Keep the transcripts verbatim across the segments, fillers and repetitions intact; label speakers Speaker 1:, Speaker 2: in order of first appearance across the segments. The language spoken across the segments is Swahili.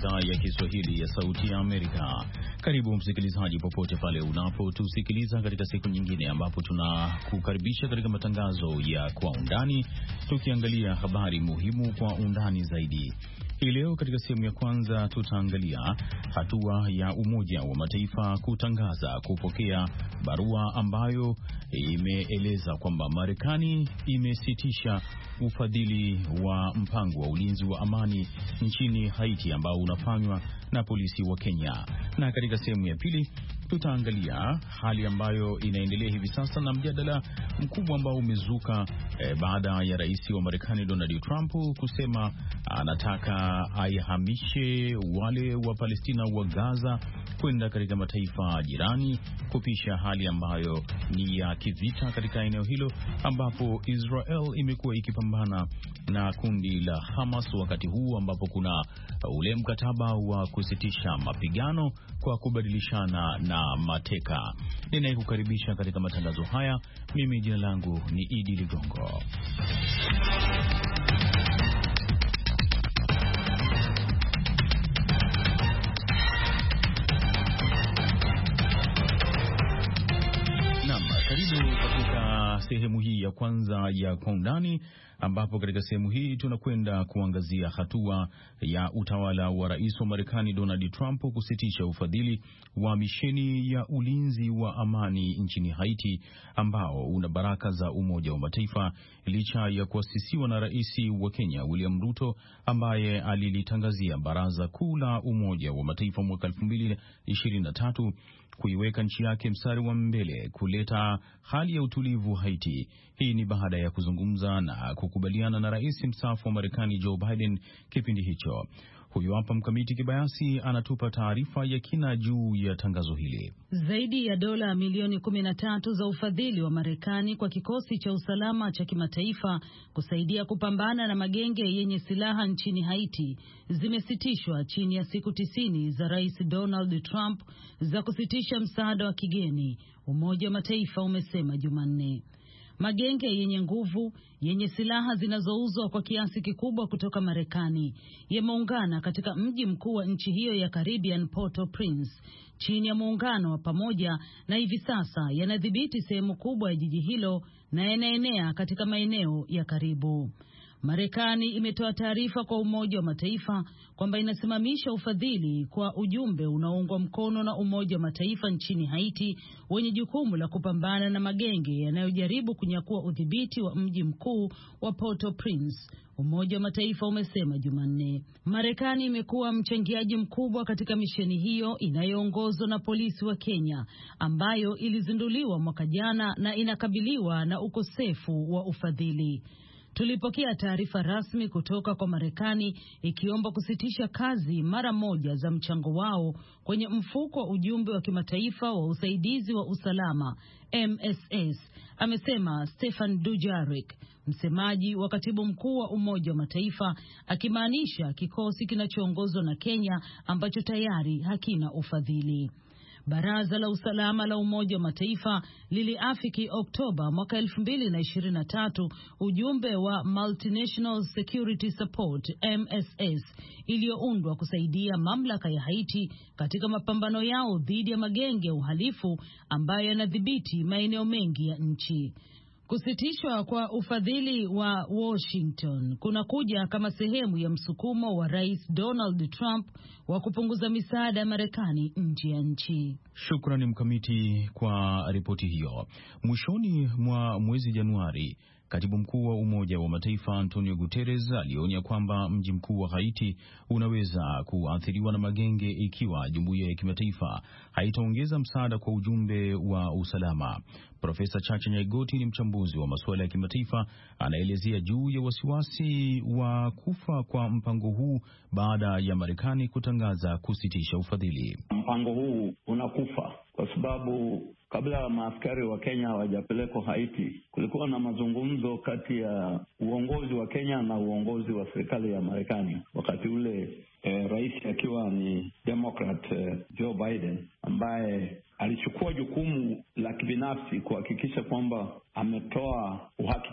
Speaker 1: idhaa ya Kiswahili ya Sauti ya Amerika. Karibu msikilizaji, popote pale unapotusikiliza katika siku nyingine ambapo tunakukaribisha katika matangazo ya Kwa Undani, tukiangalia habari muhimu kwa undani zaidi. Hii leo katika sehemu ya kwanza tutaangalia hatua ya Umoja wa Mataifa kutangaza kupokea barua ambayo imeeleza kwamba Marekani imesitisha ufadhili wa mpango wa ulinzi wa amani nchini Haiti ambao unafanywa na polisi wa Kenya. Na katika sehemu ya pili tutaangalia hali ambayo inaendelea hivi sasa na mjadala mkubwa ambao umezuka eh, baada ya rais wa Marekani Donald Trump kusema anataka aihamishe wale wa Palestina wa Gaza kwenda katika mataifa jirani, kupisha hali ambayo ni ya kivita katika eneo hilo ambapo Israel imekuwa ikipambana na kundi la Hamas, wakati huu ambapo kuna ule mkataba wa kusitisha mapigano kwa kubadilishana na mateka. Ninayekukaribisha katika matangazo haya, mimi jina langu ni Idi Ligongo. Karibu katika sehemu hii ya kwanza ya Kwa Undani, ambapo katika sehemu hii tunakwenda kuangazia hatua ya utawala wa rais wa Marekani Donald Trump kusitisha ufadhili wa misheni ya ulinzi wa amani nchini Haiti ambao una baraka za Umoja wa Mataifa, licha ya kuasisiwa na rais wa Kenya William Ruto ambaye alilitangazia Baraza Kuu la Umoja wa Mataifa mwaka elfu mbili ishirini na tatu kuiweka nchi yake mstari wa mbele kuleta hali ya utulivu Haiti. Hii ni baada ya kuzungumza na kukubaliana na rais mstaafu wa Marekani Joe Biden kipindi hicho. Huyu hapa Mkamiti Kibayasi anatupa taarifa ya kina juu ya tangazo hili.
Speaker 2: Zaidi ya dola milioni kumi na tatu za ufadhili wa Marekani kwa kikosi cha usalama cha kimataifa kusaidia kupambana na magenge yenye silaha nchini Haiti zimesitishwa chini ya siku tisini za Rais Donald Trump za kusitisha msaada wa kigeni, Umoja wa Mataifa umesema Jumanne. Magenge yenye nguvu yenye silaha zinazouzwa kwa kiasi kikubwa kutoka Marekani yameungana katika mji mkuu wa nchi hiyo ya Caribbean, Port-au-Prince, chini ya muungano wa pamoja, na hivi sasa yanadhibiti sehemu kubwa ya jiji hilo na yanaenea katika maeneo ya karibu. Marekani imetoa taarifa kwa Umoja wa Mataifa kwamba inasimamisha ufadhili kwa ujumbe unaoungwa mkono na Umoja wa Mataifa nchini Haiti wenye jukumu la kupambana na magenge yanayojaribu kunyakua udhibiti wa mji mkuu wa Port-au-Prince, Umoja wa Mataifa umesema Jumanne. Marekani imekuwa mchangiaji mkubwa katika misheni hiyo inayoongozwa na polisi wa Kenya ambayo ilizinduliwa mwaka jana na inakabiliwa na ukosefu wa ufadhili. Tulipokea taarifa rasmi kutoka kwa Marekani ikiomba kusitisha kazi mara moja za mchango wao kwenye mfuko wa ujumbe wa kimataifa wa usaidizi wa usalama M S S, amesema Stefan Dujarric, msemaji wa katibu mkuu wa Umoja wa Mataifa, akimaanisha kikosi kinachoongozwa na Kenya ambacho tayari hakina ufadhili. Baraza la Usalama la Umoja wa Mataifa liliafiki Oktoba mwaka elfu mbili na ishirini na tatu ujumbe wa Multinational Security Support M S S iliyoundwa kusaidia mamlaka ya Haiti katika mapambano yao dhidi ya magenge ya uhalifu ambayo yanadhibiti maeneo mengi ya nchi. Kusitishwa kwa ufadhili wa Washington kunakuja kama sehemu ya msukumo wa Rais Donald Trump wa kupunguza misaada ya Marekani nje ya nchi.
Speaker 1: Shukrani Mkamiti kwa ripoti hiyo. Mwishoni mwa mwezi Januari, Katibu Mkuu wa Umoja wa Mataifa Antonio Guterres alionya kwamba mji mkuu wa Haiti unaweza kuathiriwa na magenge ikiwa jumuiya ya kimataifa haitaongeza msaada kwa ujumbe wa usalama. Profesa Chacha Nyaigoti ni mchambuzi wa masuala ya kimataifa, anaelezea juu ya wasiwasi wa kufa kwa mpango huu baada ya Marekani kutangaza kusitisha ufadhili.
Speaker 3: Mpango huu unakufa kwa sababu kabla maaskari wa Kenya hawajapelekwa Haiti, kulikuwa na mazungumzo kati ya uongozi wa Kenya na uongozi wa serikali ya Marekani. Wakati ule eh, rais akiwa ni Democrat eh, Joe Biden, ambaye alichukua jukumu la kibinafsi kuhakikisha kwamba ametoa uhakikisho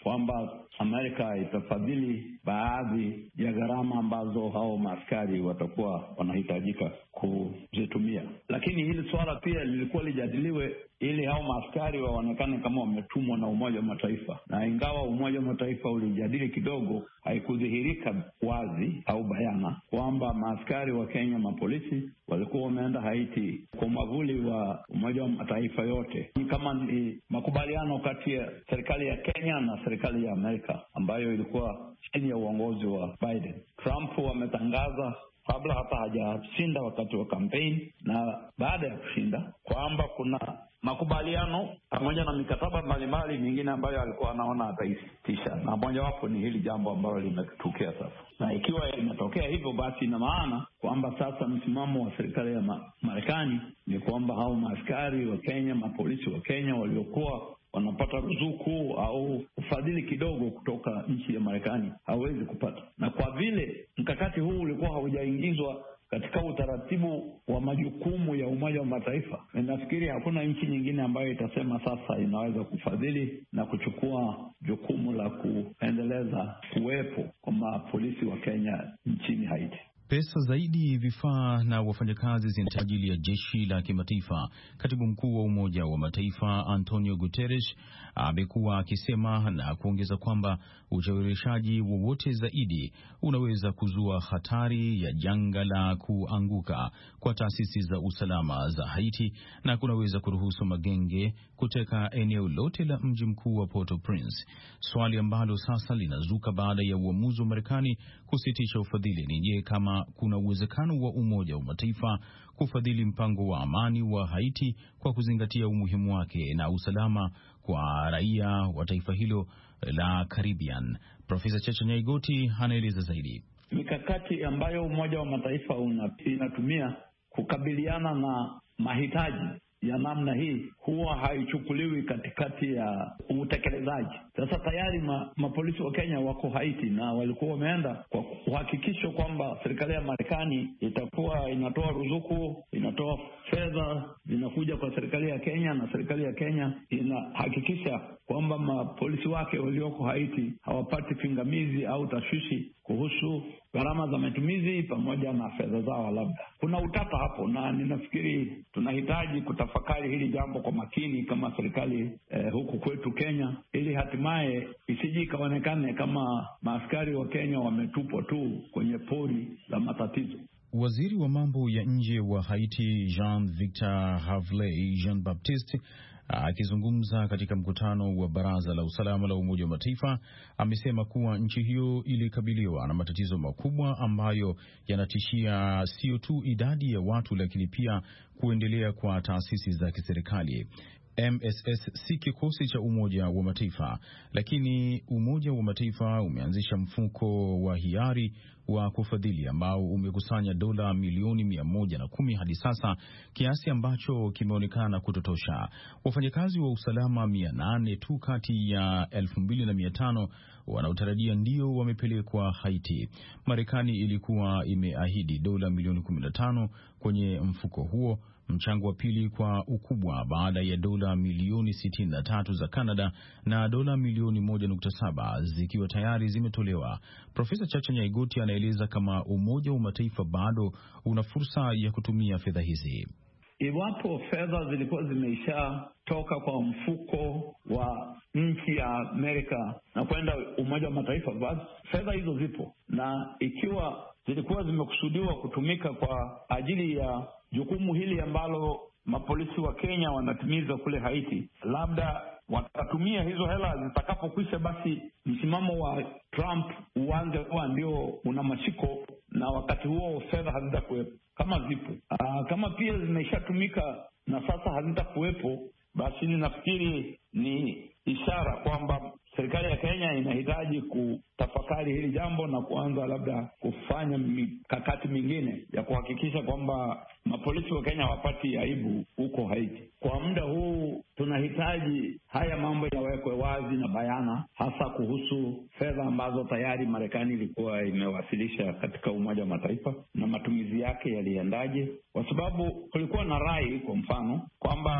Speaker 3: kwamba Amerika itafadhili baadhi ya gharama ambazo hao maaskari watakuwa wanahitajika kuzitumia. Lakini hili swala pia lilikuwa lijadiliwe ili hao maaskari waonekane kama wametumwa na Umoja wa Mataifa, na ingawa Umoja wa Mataifa ulijadili kidogo, haikudhihirika wazi au bayana kwamba maaskari wa Kenya, mapolisi, walikuwa wameenda Haiti kwa mwavuli wa Umoja wa Mataifa yote. Ni kama ni makubaliano kati ya serikali ya Kenya na serikali ya Amerika ambayo ilikuwa chini ya uongozi wa Biden. Trump wametangaza kabla hata hajashinda wakati wa kampeni na baada ya kushinda kwamba kuna makubaliano pamoja na mikataba mbalimbali mingine ambayo alikuwa anaona ataisitisha, na mojawapo ni hili jambo ambalo limetokea sasa. Na ikiwa imetokea hivyo, basi ina maana kwamba sasa msimamo wa serikali ya ma- Marekani ni kwamba hao maaskari wa Kenya, mapolisi wa Kenya waliokuwa wanapata ruzuku au ufadhili kidogo kutoka nchi ya Marekani hawezi kupata. Na kwa vile mkakati huu ulikuwa haujaingizwa katika utaratibu wa majukumu ya Umoja wa Mataifa, nafikiri hakuna nchi nyingine ambayo itasema sasa inaweza kufadhili na kuchukua jukumu la kuendeleza kuwepo kwa mapolisi wa Kenya nchini Haiti.
Speaker 1: Pesa zaidi, vifaa na wafanyakazi zinahitajika ajili ya jeshi la kimataifa. Katibu mkuu wa Umoja wa Mataifa Antonio Guterres amekuwa akisema na kuongeza kwamba ucheleweshaji wowote zaidi unaweza kuzua hatari ya janga la kuanguka kwa taasisi za usalama za Haiti na kunaweza kuruhusu magenge kuteka eneo lote la mji mkuu wa Port-au-Prince. Swali ambalo sasa linazuka baada ya uamuzi wa Marekani kusitisha ufadhili ni je, kama kuna uwezekano wa Umoja wa Mataifa kufadhili mpango wa amani wa Haiti kwa kuzingatia umuhimu wake na usalama kwa raia wa taifa hilo la Caribbean. Profesa Chacha Nyaigoti anaeleza zaidi.
Speaker 3: Mikakati ambayo Umoja wa Mataifa inatumia kukabiliana na mahitaji ya namna hii huwa haichukuliwi katikati ya utekelezaji. Sasa tayari ma, mapolisi wa Kenya wako Haiti na walikuwa wameenda kwa kuhakikisha kwamba serikali ya Marekani itakuwa inatoa ruzuku, inatoa fedha zinakuja kwa serikali ya Kenya, na serikali ya Kenya inahakikisha kwamba mapolisi wake walioko Haiti hawapati pingamizi au tashwishi kuhusu gharama za matumizi pamoja na fedha zao. Labda kuna utata hapo, na ninafikiri tunahitaji kutafakari hili jambo kwa makini kama serikali eh, huku kwetu Kenya, ili hatimaye isije ikaonekane kama maaskari wa Kenya wametupwa tu kwenye pori la matatizo.
Speaker 1: Waziri wa mambo ya nje wa Haiti Jean-Victor Havley Jean-Baptiste akizungumza katika mkutano wa Baraza la Usalama la Umoja wa Mataifa amesema kuwa nchi hiyo ilikabiliwa na matatizo makubwa ambayo yanatishia sio tu idadi ya watu lakini pia kuendelea kwa taasisi za kiserikali. M S S si kikosi cha Umoja wa Mataifa, lakini Umoja wa Mataifa umeanzisha mfuko wa hiari wa kufadhili ambao umekusanya dola milioni mia moja na kumi hadi sasa, kiasi ambacho kimeonekana kutotosha. Wafanyakazi wa usalama mia nane tu kati ya elfu mbili na mia tano wanaotarajia ndio wamepelekwa Haiti. Marekani ilikuwa imeahidi dola milioni kumi na tano kwenye mfuko huo, mchango wa pili kwa ukubwa baada ya dola milioni sitini na tatu za Canada na dola milioni moja nukta saba zikiwa tayari zimetolewa. Profesa Chacha Nyaigoti anaeleza kama Umoja wa Mataifa bado una fursa ya kutumia fedha hizi.
Speaker 3: Iwapo fedha zilikuwa zimeisha toka kwa mfuko wa nchi ya Amerika na kwenda Umoja wa Mataifa, basi fedha hizo zipo, na ikiwa zilikuwa zimekusudiwa kutumika kwa ajili ya jukumu hili ambalo mapolisi wa Kenya wanatimiza kule Haiti, labda watatumia hizo hela zitakapokwisha, basi msimamo wa Trump uanze kuwa ndio una mashiko, na wakati huo fedha hazitakuwepo. Kama zipo Aa, kama pia zimeshatumika na sasa hazitakuwepo, basi ninafikiri ni ishara kwamba serikali ya Kenya inahitaji kutafakari hili jambo na kuanza labda kufanya mikakati mingine ya kuhakikisha kwamba mapolisi wa Kenya hawapati aibu huko Haiti. Kwa muda huu tunahitaji haya mambo yawekwe wazi na bayana, hasa kuhusu fedha ambazo tayari Marekani ilikuwa imewasilisha katika Umoja wa Mataifa na matumizi yake yaliendaje, kwa sababu kulikuwa na rai, kwa mfano, kwamba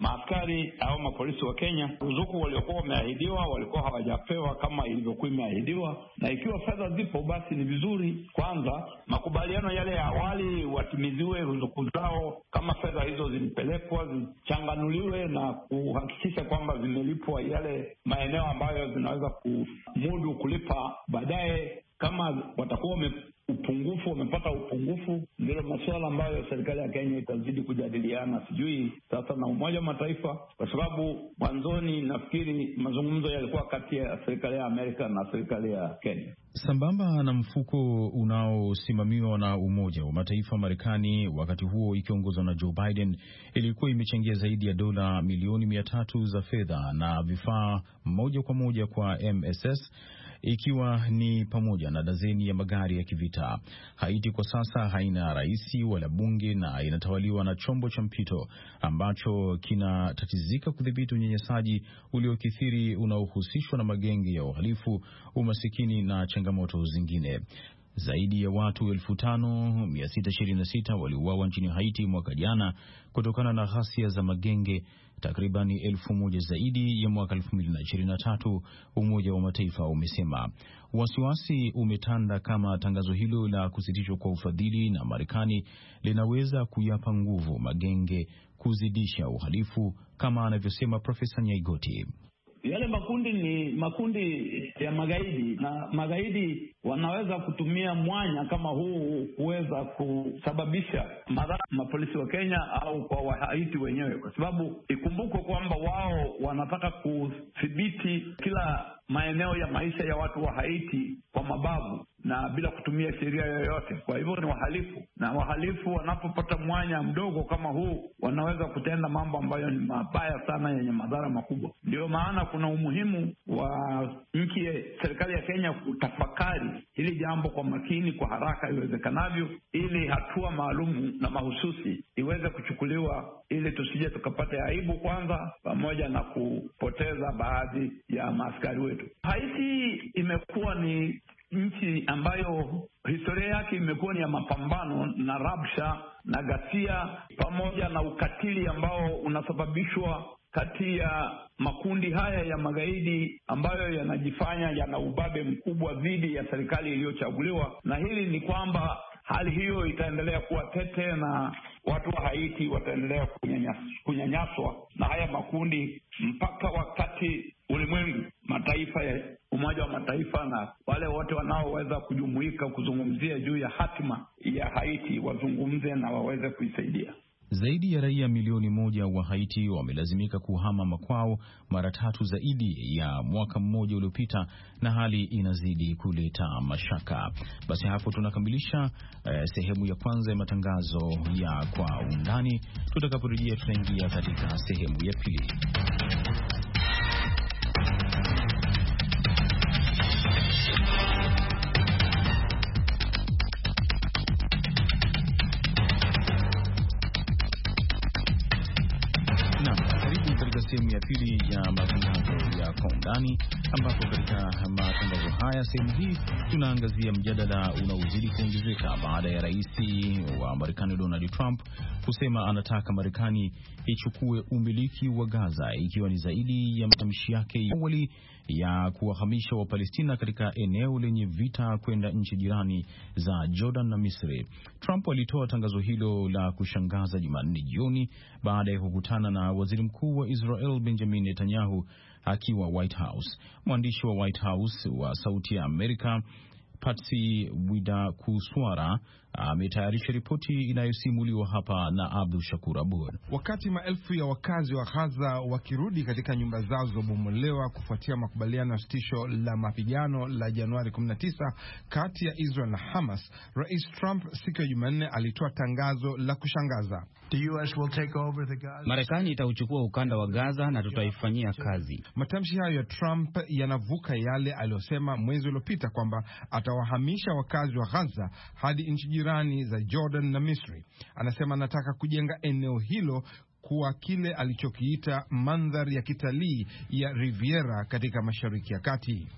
Speaker 3: maaskari au mapolisi wa Kenya ruzuku waliokuwa wameahidiwa walikuwa hawajapewa kama ilivyokuwa imeahidiwa, na ikiwa fedha zipo basi ni vizuri kwanza makubaliano yale ya awali watimiziwe ruzuku zao, kama fedha hizo zilipelekwa zichanganuliwe na kuhakikisha kwamba zimelipwa yale maeneo ambayo zinaweza kumudu kulipa baadaye. Kama watakuwa upungufu wamepata upungufu, ndio masuala ambayo serikali ya Kenya itazidi kujadiliana sijui sasa na Umoja wa Mataifa, kwa sababu mwanzoni nafikiri mazungumzo yalikuwa kati ya serikali ya Amerika na serikali ya Kenya.
Speaker 1: Sambamba na mfuko unaosimamiwa na Umoja wa Mataifa, Marekani wakati huo ikiongozwa na Joe Biden ilikuwa imechangia zaidi ya dola milioni mia tatu za fedha na vifaa moja kwa moja kwa M S S, ikiwa ni pamoja na dazeni ya magari ya kivita. Haiti kwa sasa haina rais wala bunge na inatawaliwa na chombo cha mpito ambacho kinatatizika kudhibiti unyanyasaji uliokithiri unaohusishwa na magenge ya uhalifu, umasikini na changamoto zingine. Zaidi ya watu elfu tano mia sita ishirini na sita waliuawa nchini Haiti mwaka jana kutokana na ghasia za magenge, takribani elfu moja zaidi ya mwaka elfu mbili na ishirini na tatu, Umoja wa Mataifa umesema. Wasiwasi umetanda kama tangazo hilo la kusitishwa kwa ufadhili na Marekani linaweza kuyapa nguvu magenge kuzidisha uhalifu, kama anavyosema Profesa Nyaigoti.
Speaker 3: Yale makundi ni makundi ya magaidi, na magaidi wanaweza kutumia mwanya kama huu kuweza kusababisha madhara mapolisi wa Kenya au kwa Wahaiti wenyewe, kwa sababu ikumbukwe kwamba wao wanataka kudhibiti kila maeneo ya maisha ya watu wa Haiti kwa mabavu na bila kutumia sheria yoyote. Kwa hivyo ni wahalifu, na wahalifu wanapopata mwanya mdogo kama huu wanaweza kutenda mambo ambayo ni mabaya sana yenye madhara makubwa. Ndio maana kuna umuhimu wa nchi, serikali ya Kenya kutafakari hili jambo kwa makini, kwa haraka iwezekanavyo, ili hatua maalumu na mahususi iweze kuchukuliwa ili tusije tukapata aibu kwanza, pamoja na kupoteza baadhi ya maaskari wetu. Haiti imekuwa ni nchi ambayo historia yake imekuwa ni ya mapambano na rabsha na ghasia pamoja na ukatili ambao unasababishwa kati ya makundi haya ya magaidi ambayo yanajifanya yana ubabe mkubwa dhidi ya serikali iliyochaguliwa. Na hili ni kwamba hali hiyo itaendelea kuwa tete na watu wa Haiti wataendelea kunyanyaswa na haya makundi mpaka wakati ulimwengu, mataifa ya Umoja wa Mataifa na wale wote wanaoweza kujumuika kuzungumzia juu ya hatima ya Haiti wazungumze na waweze kuisaidia.
Speaker 1: Zaidi ya raia milioni moja wa Haiti wamelazimika kuhama makwao mara tatu zaidi ya mwaka mmoja uliopita, na hali inazidi kuleta mashaka. Basi hapo tunakamilisha eh, sehemu ya kwanza ya matangazo ya Kwa Undani. Tutakaporejea tutaingia katika sehemu ya pili. Sehemu ya pili ya matangazo ya Kwa Undani, ambapo katika matangazo haya sehemu hii tunaangazia mjadala unaozidi kuongezeka baada ya rais wa Marekani Donald Trump kusema anataka Marekani ichukue umiliki wa Gaza, ikiwa ni zaidi ya matamshi yake awali ya kuwahamisha Wapalestina katika eneo lenye vita kwenda nchi jirani za Jordan na Misri. Trump alitoa tangazo hilo la kushangaza Jumanne jioni baada ya kukutana na waziri mkuu wa Israel Benjamin Netanyahu akiwa White House. Mwandishi wa White House wa Sauti ya Amerika Patsy Widakuswara ametayarisha ripoti inayosimuliwa hapa na Abdul Shakur Abud.
Speaker 4: Wakati maelfu ya wakazi wa Gaza wakirudi katika nyumba zao zilizobomolewa kufuatia makubaliano ya sitisho la mapigano la Januari kumi na tisa kati ya Israel na Hamas, Rais Trump siku ya Jumanne alitoa tangazo la kushangaza.
Speaker 5: Marekani itauchukua ukanda wa Gaza na tutaifanyia kazi.
Speaker 4: Matamshi hayo ya Trump yanavuka yale aliyosema mwezi uliopita kwamba atawahamisha wakazi wa Gaza hadi nchi jirani za Jordan na Misri. Anasema anataka kujenga eneo hilo kuwa kile alichokiita mandhari ya kitalii ya Riviera katika Mashariki ya Kati.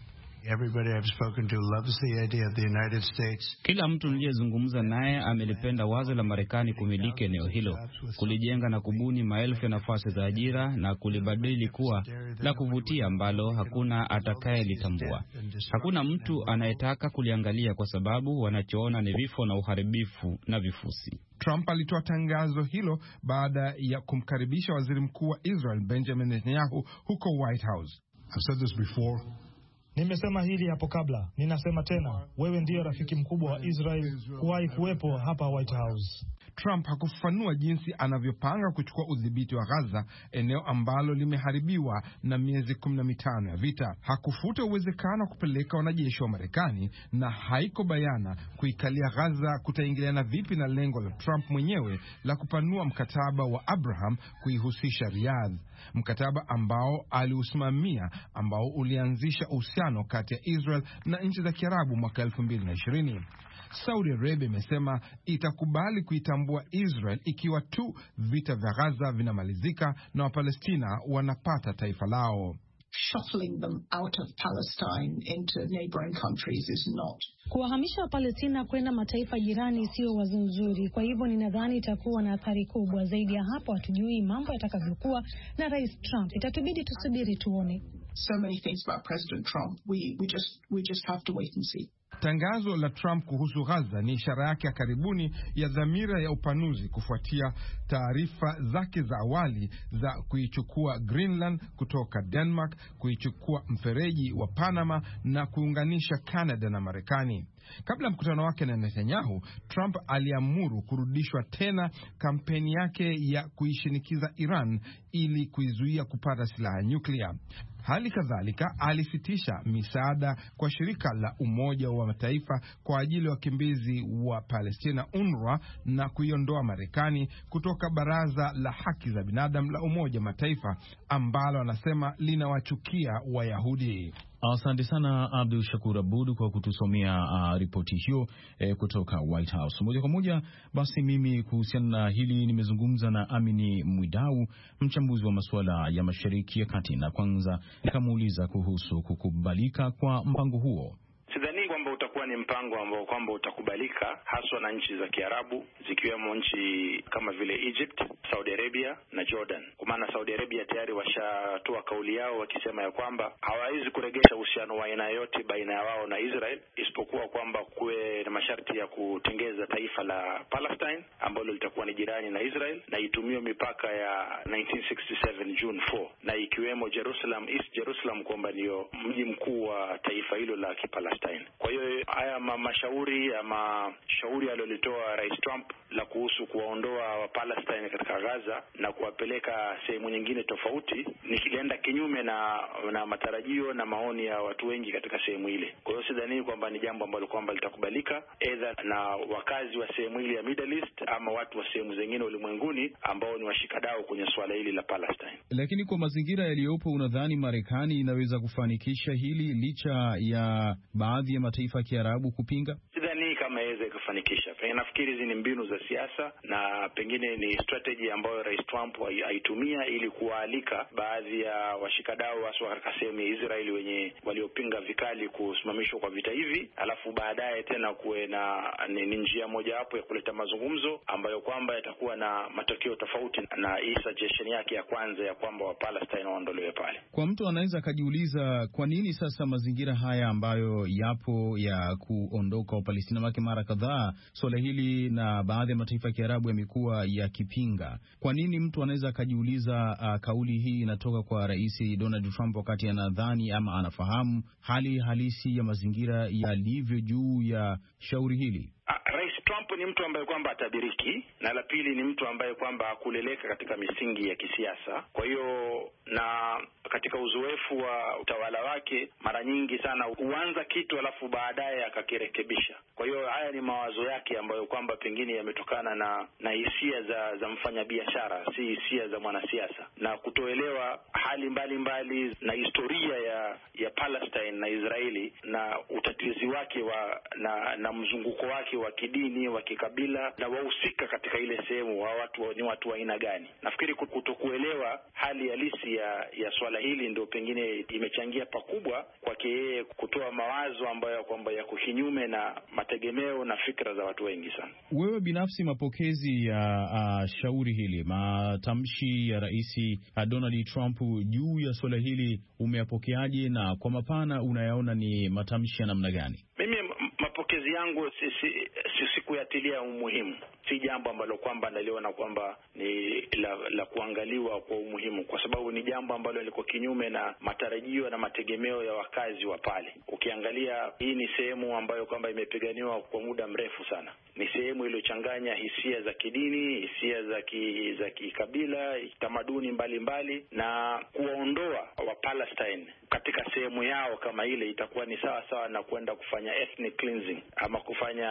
Speaker 6: Everybody I've spoken to loves the idea of the United States.
Speaker 5: Kila mtu niliyezungumza naye amelipenda wazo la Marekani kumiliki eneo hilo, kulijenga na kubuni maelfu ya nafasi za ajira na kulibadili kuwa la kuvutia ambalo hakuna atakayelitambua. Hakuna mtu anayetaka kuliangalia kwa sababu wanachoona ni vifo na uharibifu na vifusi.
Speaker 4: Trump alitoa tangazo hilo baada ya kumkaribisha waziri mkuu wa Israel Benjamin Netanyahu huko White House.
Speaker 7: I've said this before.
Speaker 8: Nimesema hili hapo kabla, ninasema tena, wewe ndiyo rafiki mkubwa wa Israel kuwahi kuwepo hapa White House.
Speaker 4: Trump hakufafanua jinsi anavyopanga kuchukua udhibiti wa Gaza, eneo ambalo limeharibiwa na miezi kumi na mitano ya vita. Hakufuta uwezekano wa kupeleka wanajeshi wa Marekani, na haiko bayana kuikalia Gaza kutaingiliana vipi na lengo la Trump mwenyewe la kupanua mkataba wa Abraham kuihusisha Riyadh, mkataba ambao aliusimamia, ambao ulianzisha uhusiano kati ya Israel na nchi za Kiarabu mwaka elfu mbili na ishirini. Saudi Arabia imesema itakubali kuitambua Israel ikiwa tu vita vya Gaza vinamalizika na Wapalestina wanapata taifa lao.
Speaker 9: Shuffling them out of Palestine into neighboring countries is not.
Speaker 10: Kuwahamisha Wapalestina kwenda mataifa jirani sio wazo nzuri. Kwa hivyo ninadhani itakuwa na athari kubwa. Zaidi ya hapo, hatujui mambo yatakavyokuwa na Rais Trump. Itatubidi tusubiri tuone.
Speaker 9: So many things about President Trump. We we just we just have to wait and see.
Speaker 4: Tangazo la Trump kuhusu Gaza ni ishara yake ya karibuni ya dhamira ya upanuzi kufuatia taarifa zake za awali za kuichukua Greenland kutoka Denmark, kuichukua mfereji wa Panama na kuunganisha Canada na Marekani. Kabla mkutano wake na Netanyahu, Trump aliamuru kurudishwa tena kampeni yake ya kuishinikiza Iran ili kuizuia kupata silaha nyuklia. Hali kadhalika alisitisha misaada kwa shirika la Umoja wa Mataifa kwa ajili ya wakimbizi wa Palestina U N R W A na kuiondoa Marekani kutoka Baraza la Haki za Binadamu la Umoja wa Mataifa ambalo anasema linawachukia Wayahudi.
Speaker 1: Asante sana Abdul Shakur Abud kwa kutusomea uh, ripoti hiyo eh, kutoka White House. Moja kwa moja basi mimi kuhusiana na hili nimezungumza na Amini Mwidau, mchambuzi wa masuala ya Mashariki ya Kati, na kwanza nikamuuliza kuhusu kukubalika kwa mpango huo.
Speaker 11: Sidhani kwamba utakuwa ni mpango ambao kwamba utakubalika haswa na nchi za Kiarabu zikiwemo nchi kama vile Egypt, Saudi Arabia na Jordan. Kwa maana Saudi Arabia tayari washatoa kauli yao wakisema ya kwamba hawawezi kuregesha uhusiano wa aina yote baina ya wao na Israel isipokuwa kwamba kuwe na masharti ya kutengeza taifa la Palestine ambalo litakuwa ni jirani na Israel na itumie mipaka ya nineteen sixty-seven June fourth na ikiwemo Jerusalem, East Jerusalem kwamba ndio mji mkuu wa taifa hilo la Kipalestina. Kwa hiyo haya mashauri ama shauri alilolitoa Rais Trump la kuhusu kuwaondoa wa Palestine katika Gaza na kuwapeleka sehemu nyingine tofauti ni kilienda kinyume na na matarajio na maoni ya watu wengi katika sehemu ile. Kwa hiyo sidhani kwamba ni jambo ambalo kwamba litakubalika either na wakazi wa sehemu ile ya Middle East ama watu wa sehemu zingine ulimwenguni ambao ni washikadau kwenye swala hili la Palestine.
Speaker 1: Lakini kwa mazingira yaliyopo, unadhani Marekani inaweza kufanikisha hili licha ya baadhi ya mataifa ya Kiarabu kupinga?
Speaker 11: Sidhani kama iweze kufanikisha. Pengine nafikiri hizi ni mbinu za siasa na pengine ni strategy ambayo Rais Trump aitumia ili kuwaalika baadhi ya washikadau hasa katika sehemu ya Israeli wenye waliopinga vikali kusimamishwa kwa vita hivi, alafu baadaye tena kuwe na ni njia moja hapo ya kuleta mazungumzo ambayo kwamba yatakuwa na matokeo tofauti na hii suggestion yake ya kwanza ya kwamba wa Palestine waondolewe pale.
Speaker 1: Kwa mtu anaweza kujiuliza kwa nini sasa mazingira haya ambayo yapo ya kuondoka wa Palestina wake mara kadhaa swala hili na baadhi ya mataifa ya Kiarabu yamekuwa yakipinga. Kwa nini mtu anaweza kujiuliza uh, kauli hii inatoka kwa Rais Donald Trump wakati anadhani ama anafahamu hali halisi ya mazingira yalivyo juu ya shauri hili?
Speaker 11: Rais Trump ni mtu ambaye kwamba atabiriki, na la pili ni mtu ambaye kwamba hakuleleka katika misingi ya kisiasa. Kwa hiyo na katika uzoefu wa utawala wake mara nyingi sana huanza kitu alafu baadaye akakirekebisha. Kwa hiyo haya ni mawazo yake ambayo kwamba pengine yametokana na na hisia za za mfanyabiashara, si hisia za mwanasiasa, na kutoelewa hali mbalimbali mbali na historia ya ya Palestine na Israeli na utatizi wake wa na, na mzunguko wake wa kidini wa kikabila na wahusika katika ile sehemu wa watu ni watu wa aina gani. Nafikiri kutokuelewa hali halisi ya ya swala hili ndio pengine imechangia pakubwa kwake yeye kutoa mawazo ambayo kwamba yako kinyume na mategemeo na fikra za watu wengi sana.
Speaker 1: Wewe binafsi, mapokezi ya uh, shauri hili, matamshi ya Rais uh, Donald Trump juu ya swala hili umeyapokeaje, na kwa mapana unayaona ni matamshi ya namna gani?
Speaker 11: Mimi mapokezi yangu sikuyatilia si, si, si umuhimu. Si jambo ambalo kwamba naliona kwamba ni la, la kuangaliwa kwa umuhimu, kwa sababu ni jambo ambalo liko kinyume na matarajio na mategemeo ya wakazi wa pale. Ukiangalia, hii ni sehemu ambayo kwamba imepiganiwa kwa muda mrefu sana. Ni sehemu iliyochanganya hisia za kidini, hisia za ki, za kikabila, tamaduni mbalimbali, na kuwaondoa wa Palestine katika sehemu yao kama ile itakuwa ni sawa sawa na kwenda kufanya ethnic cleansing ama kufanya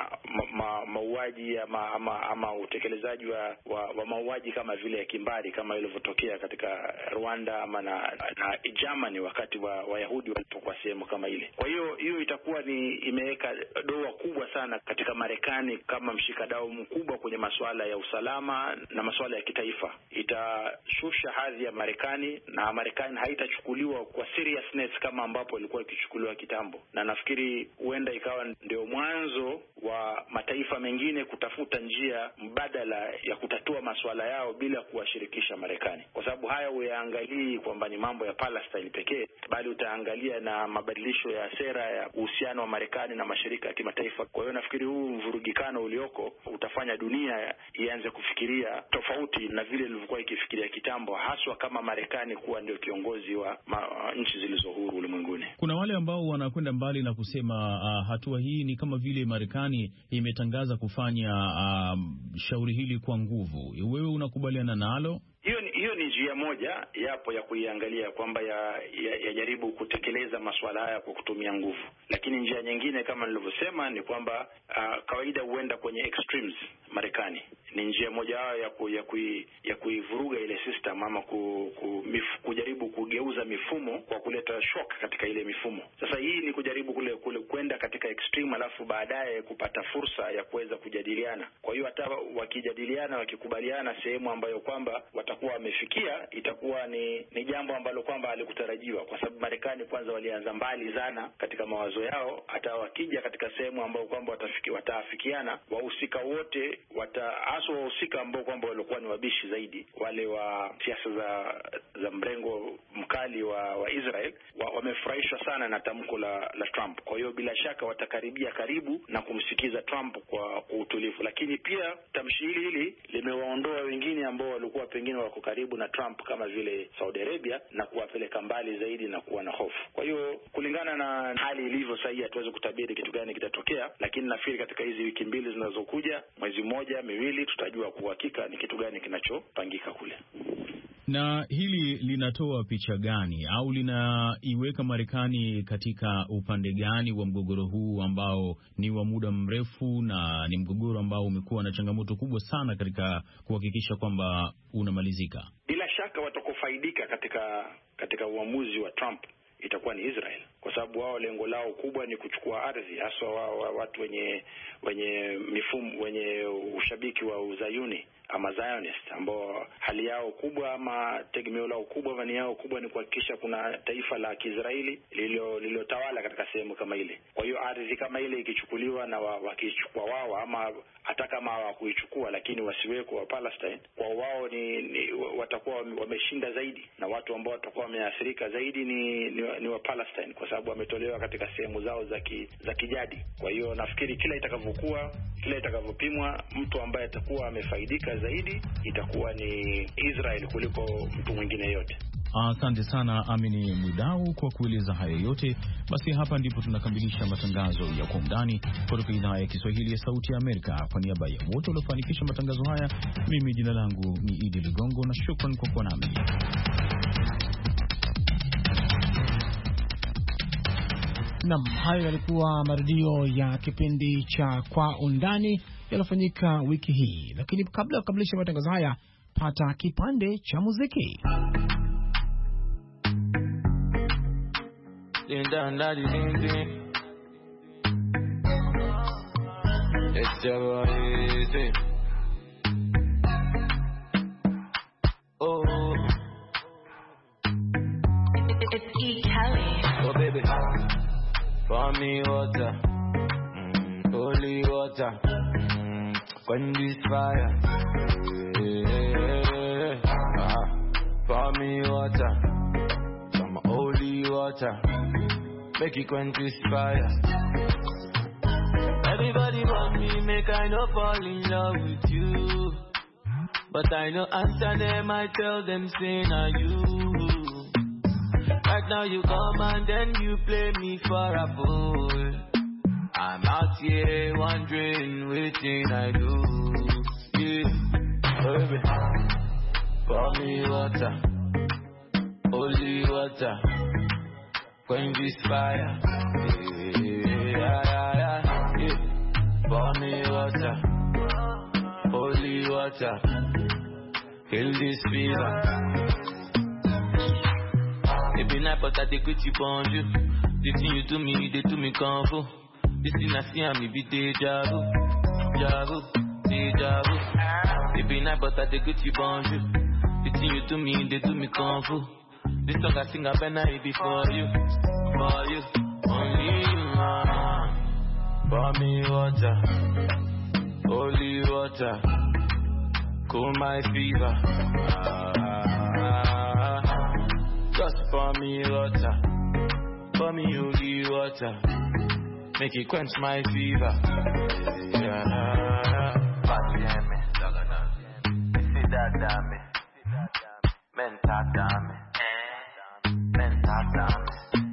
Speaker 11: ma, mauaji ama, ama, ama utekelezaji wa, wa, wa mauaji kama vile ya kimbari kama ilivyotokea katika Rwanda ama na, na Germany wakati wa Wayahudi walipokuwa sehemu kama ile. Kwa hiyo hiyo itakuwa ni imeweka doa kubwa sana katika Marekani kama mshikadau mkubwa kwenye masuala ya usalama na masuala ya kitaifa. Itashusha hadhi ya Marekani na Marekani haitachukuliwa kwa seriousness kama ambapo ilikuwa ikichukuliwa kitambo, na nafikiri huenda ikawa ndio mwanzo wa mataifa mengine kutafuta njia mbadala ya kutatua masuala yao bila kuwashirikisha Marekani, kwa sababu haya huyaangalii kwamba ni mambo ya Palestine pekee, bali utaangalia na mabadilisho ya sera ya uhusiano wa Marekani na mashirika ya kimataifa. Kwa hiyo nafikiri huu mvurugikano ulioko utafanya dunia ianze kufikiria tofauti na vile ilivyokuwa ikifikiria kitambo, haswa kama Marekani kuwa ndio kiongozi wa ma, nchi zilizo huru ulimwenguni.
Speaker 1: Kuna wale ambao wanakwenda mbali na kusema uh, hatua hii ni kama vile Marekani imetangaza kufanya uh, shauri hili kwa nguvu. Wewe unakubaliana nalo?
Speaker 11: Hiyo ni hiyo ni njia moja yapo ya kuiangalia kwamba ya, ya, ya jaribu kutekeleza masuala haya kwa kutumia nguvu, lakini njia nyingine kama nilivyosema ni kwamba uh, kawaida huenda kwenye extremes. Marekani ni njia moja yao ya ku, ya, kui, ya kuivuruga ile system ama ku, ku, mif, kujaribu kugeuza mifumo kwa kuleta shock katika ile mifumo. Sasa hii ni kujaribu kule kule kwenda katika extreme alafu baadaye kupata fursa ya kuweza kujadiliana. Kwa hiyo hata wakijadiliana wakikubaliana sehemu ambayo kwamba watakuwa wamefikia, itakuwa ni ni jambo ambalo kwamba halikutarajiwa, kwa sababu Marekani kwanza walianza mbali sana katika mawazo yao. Hata wakija katika sehemu ambayo kwamba watafiki wataafikiana, wahusika wote wata haswa wahusika ambao kwamba walikuwa ni wabishi zaidi, wale wa siasa za za mrengo mkali wa, wa Israel wa, wamefurahishwa sana na tamko la, la Trump. Kwa hiyo bila shaka watakaribia karibu na kumsikiza Trump kwa, kwa utulivu, lakini pia tamshi hili hili limewaondoa wengine ambao walikuwa pengine wako karibu na Trump kama vile Saudi Arabia na kuwapeleka mbali zaidi na kuwa na hofu. Kwa hiyo kulingana na hali ilivyo sasa, hatuwezi kutabiri kitu gani kitatokea, lakini nafikiri katika hizi wiki mbili zinazokuja, mwezi mmoja miwili, tutajua kwa hakika ni kitu gani kinachopangika kule.
Speaker 1: Na hili linatoa picha gani au linaiweka Marekani katika upande gani wa mgogoro huu ambao ni wa muda mrefu na ni mgogoro ambao umekuwa na changamoto kubwa sana katika kuhakikisha kwamba unamalizika?
Speaker 11: Bila shaka watakofaidika katika katika uamuzi wa Trump itakuwa ni Israel, kwa sababu wao lengo lao kubwa ni kuchukua ardhi, hasa wao wa, watu wenye wenye mifumo wenye ushabiki wa Uzayuni ama Zionist, ambao hali yao kubwa ama tegemeo lao kubwa vani yao kubwa ni kuhakikisha kuna taifa la Kiisraeli lililotawala katika sehemu kama ile. Kwa hiyo ardhi kama ile ikichukuliwa na wakichukua wao, ama hata kama hawakuichukua lakini wasiweko wa Palestine, kwa wao ni, ni watakuwa wameshinda zaidi, na watu ambao watakuwa wameathirika zaidi ni, ni, ni wa Palestine, kwa sababu wametolewa katika sehemu zao za ki, za kijadi. Kwa hiyo nafikiri kila itakavyokuwa, kila itakavyopimwa, mtu ambaye atakuwa amefaidika zaidi itakuwa ni Israel kuliko mtu mwingine yote.
Speaker 1: Asante sana Amini Mwidau kwa kueleza hayo yote. Basi hapa ndipo tunakamilisha matangazo ya Kwa Undani kutoka idhaa ya Kiswahili ya Sauti ya Amerika. Kwa niaba ya wote waliofanikisha matangazo haya, mimi jina langu ni Idi Ligongo na shukran kwa kuwa nami.
Speaker 7: Naam, hayo yalikuwa marudio ya kipindi cha Kwa Undani yalofanyika wiki hii, lakini kabla ya kukamilisha matangazo haya, pata kipande cha muziki. It's
Speaker 12: whichever is it. Oh,
Speaker 13: it's E. Kelly.
Speaker 12: Oh baby, pour me water, mm, holy water, mm, quench this fire. Yeah, ah, pour me water, some holy water, make it quench this fire. Everybody want me, make I no fall in love with you. But I no answer them, I tell them, say na you. Right now you come and then you play me for a fool. I'm out here wondering waiting I do. Yeah, baby, pour me water, holy water, quench this fire. Yeah, yeah, yeah, yeah. Pour me water, holy water, kill this fever. It be night, but I take with you on you. The thing you do me, they do me kung fu. This thing I see, I'm be deja vu, deja vu, deja vu. It be night, but I take with you on you. The thing you do me, they do me kung fu. This song I sing, I better it be for you, for you, only you, mama. Pour me water, holy water, cool my fever. Ah, just pour me water, pour me holy water, make it quench my fever. Yeah.
Speaker 14: Pasieme, Sida dame, Menta dame, Menta dame.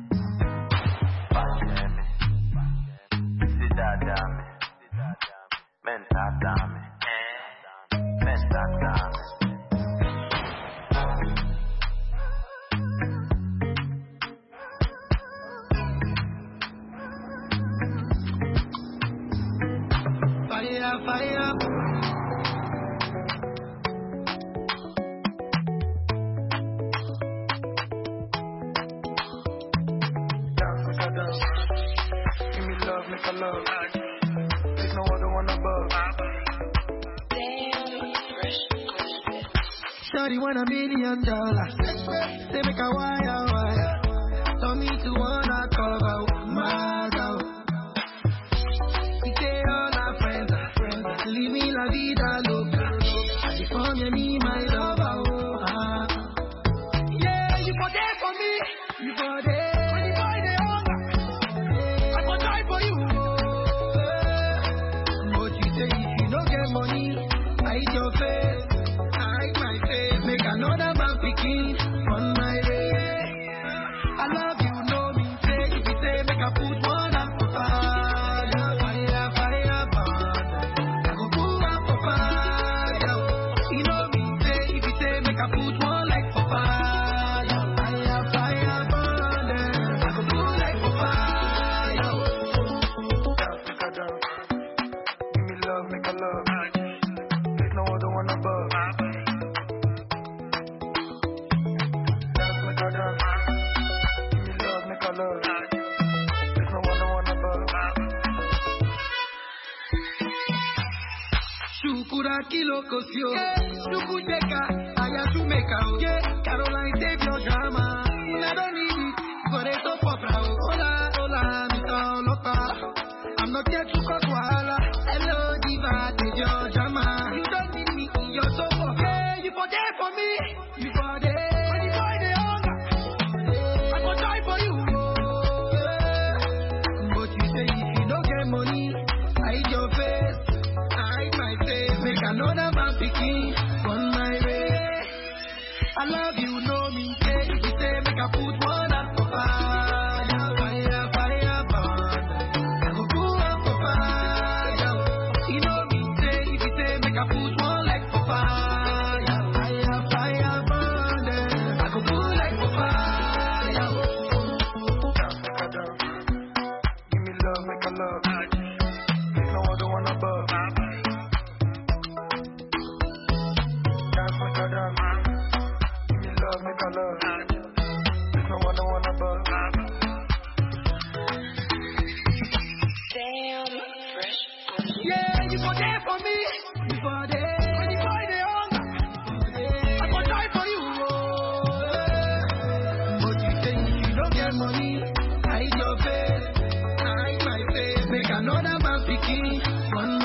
Speaker 14: Pasieme, Sida dame, Menta dame, Menta dame.
Speaker 15: Fire, fire. Dance, make a dance. Give me love, make a love. There's no other one above. Shawty want a million dollars. Say make a wire, wire. Tell me to wanna cover my girl. Leave me la vida loca. I just want you me my lover. Oh, ah. Yeah, you for there for me. You for there. When the boy they hunger, yeah. I for die for you. Oh, yeah. But you say if you don't get money, I hate your face. I hate my face. Make another man picking on my way. I love you, know me. Say if you say make I put one up for fire. Kilo cosio, Sukuteka, Ayatumeka, yeah, Caroline, take your drama. I don't need it, but it's so popular. Hola, hola, Mister Lopa. I'm not here to cause wahala. Hello, diva, take your drama. You don't need me, you're so popular. Yeah, you for there for me, you for there. When the boy they hunger, I for die for you. Oh, yeah. But you say if you don't get money, I hate your face. Make another man picking on my way. I love you, know me. Say if you say make I put one up for fire. king. One